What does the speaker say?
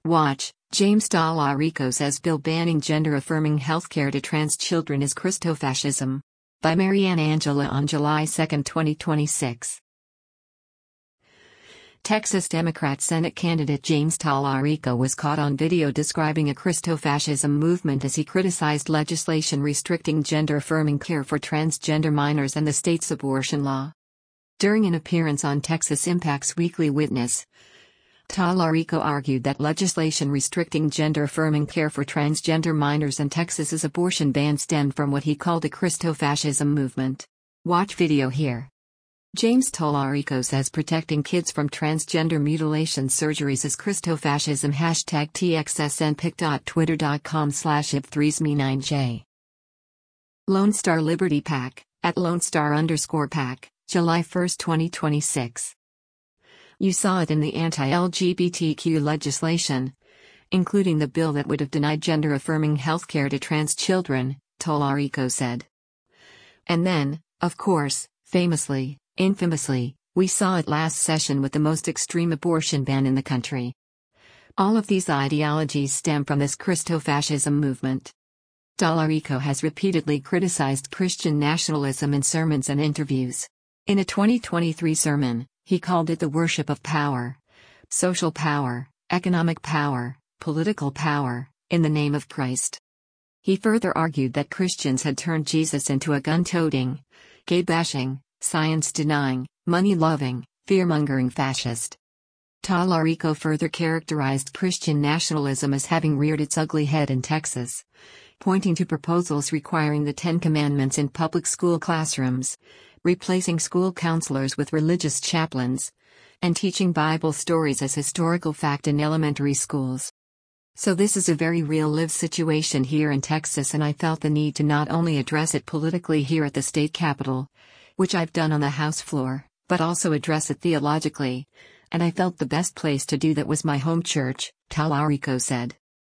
Watch, James Tallarico says bill banning gender-affirming healthcare to trans children is Christofascism. By Marianne Angela on July 2, 2026. Texas Democrat Senate candidate James Tallarico was caught on video describing a Christofascism movement as he criticized legislation restricting gender-affirming care for transgender minors and the state's abortion law. During an appearance on Texas Impact's Weekly Witness, Tallarico argued that legislation restricting gender-affirming care for transgender minors and Texas's abortion ban stemmed from what he called a Christofascism movement. Watch video here. James Tallarico says protecting kids from transgender mutilation surgeries is Christofascism. #TXSNPic.twitter.com/ip3me9j. Lone Star Liberty PAC, at @LoneStar_PAC, July 1, 2026. You saw it in the anti-LGBTQ legislation, including the bill that would have denied gender-affirming healthcare to trans children, Tallarico said. And then, of course, famously, infamously, we saw it last session with the most extreme abortion ban in the country. All of these ideologies stem from this Christofascism movement. Tallarico has repeatedly criticized Christian nationalism in sermons and interviews. In a 2023 sermon, he called it the worship of power, social power, economic power, political power, in the name of Christ. He further argued that Christians had turned Jesus into a gun-toting, gay-bashing, science-denying, money-loving, fear-mongering fascist. Tallarico further characterized Christian nationalism as having reared its ugly head in Texas, pointing to proposals requiring the Ten Commandments in public school classrooms, replacing school counselors with religious chaplains, and teaching Bible stories as historical fact in elementary schools. So this is a very real live situation here in Texas, and I felt the need to not only address it politically here at the state capitol, which I've done on the House floor, but also address it theologically, and I felt the best place to do that was my home church, Tallarico said.